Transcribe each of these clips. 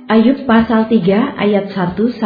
Ayub pasal 3 ayat 1-26.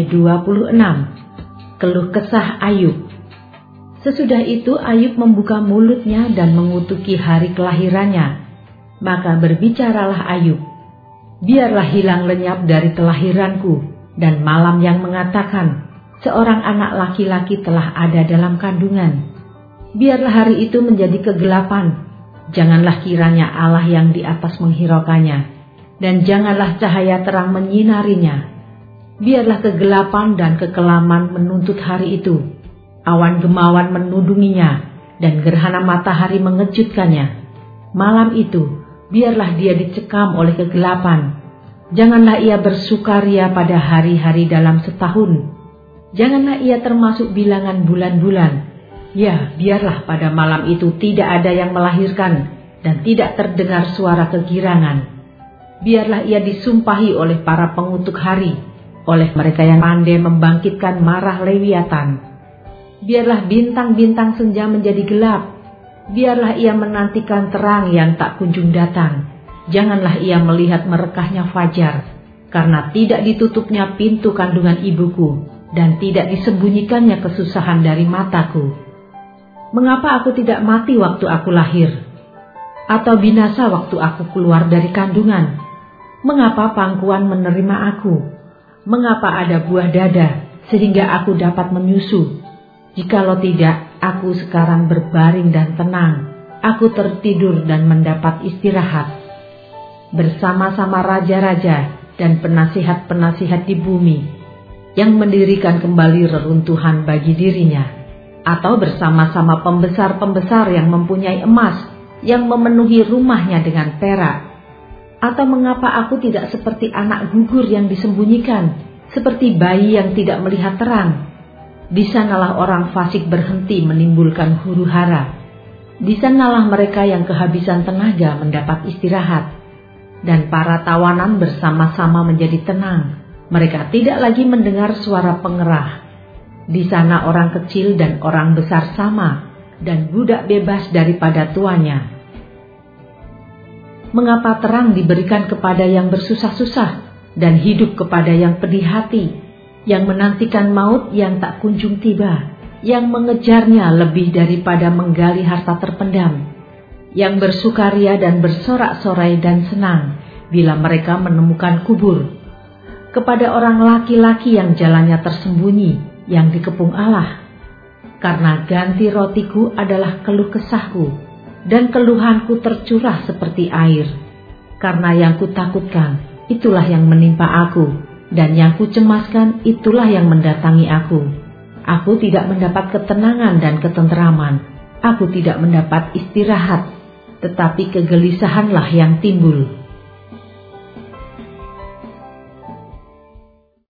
Keluh kesah Ayub. Sesudah itu Ayub membuka mulutnya dan mengutuki hari kelahirannya. Maka berbicaralah Ayub, biarlah hilang lenyap dari kelahiranku, dan malam yang mengatakan, seorang anak laki-laki telah ada dalam kandungan. Biarlah hari itu menjadi kegelapan, janganlah kiranya Allah yang di atas menghiraukannya, dan janganlah cahaya terang menyinarinya. Biarlah kegelapan dan kekelaman menuntut hari itu, awan gemawan menudunginya, dan gerhana matahari mengejutkannya. Malam itu, biarlah dia dicekam oleh kegelapan. Janganlah ia bersukaria pada hari-hari dalam setahun. Janganlah ia termasuk bilangan bulan-bulan. Ya, biarlah pada malam itu tidak ada yang melahirkan, dan tidak terdengar suara kegirangan. Biarlah ia disumpahi oleh para pengutuk hari, oleh mereka yang pandai membangkitkan marah Lewiatan. Biarlah bintang-bintang senja menjadi gelap. Biarlah ia menantikan terang yang tak kunjung datang. Janganlah ia melihat merekahnya fajar, karena tidak ditutupnya pintu kandungan ibuku, dan tidak disembunyikannya kesusahan dari mataku. Mengapa aku tidak mati waktu aku lahir, atau binasa waktu aku keluar dari kandungan? Mengapa pangkuan menerima aku? Mengapa ada buah dada, sehingga aku dapat menyusu? Jikalau tidak, aku sekarang berbaring dan tenang. Aku tertidur dan mendapat istirahat. Bersama-sama raja-raja dan penasihat-penasihat di bumi, yang mendirikan kembali reruntuhan bagi dirinya. Atau bersama-sama pembesar-pembesar yang mempunyai emas, yang memenuhi rumahnya dengan perak. Atau mengapa aku tidak seperti anak gugur yang disembunyikan, seperti bayi yang tidak melihat terang? Di sanalah orang fasik berhenti menimbulkan huru-hara. Di sanalah mereka yang kehabisan tenaga mendapat istirahat. Dan para tawanan bersama-sama menjadi tenang. Mereka tidak lagi mendengar suara pengerah. Di sana orang kecil dan orang besar sama, dan budak bebas daripada tuannya. Mengapa terang diberikan kepada yang bersusah-susah, dan hidup kepada yang pedih hati, yang menantikan maut yang tak kunjung tiba, yang mengejarnya lebih daripada menggali harta terpendam, yang bersukaria dan bersorak-sorai dan senang bila mereka menemukan kubur, kepada orang laki-laki yang jalannya tersembunyi, yang dikepung Allah. Karena ganti rotiku adalah keluh kesahku, dan keluhanku tercurah seperti air. Karena yang kutakutkan, itulah yang menimpa aku, dan yang kucemaskan, itulah yang mendatangi aku. Aku tidak mendapat ketenangan dan ketenteraman. Aku tidak mendapat istirahat, tetapi kegelisahanlah yang timbul.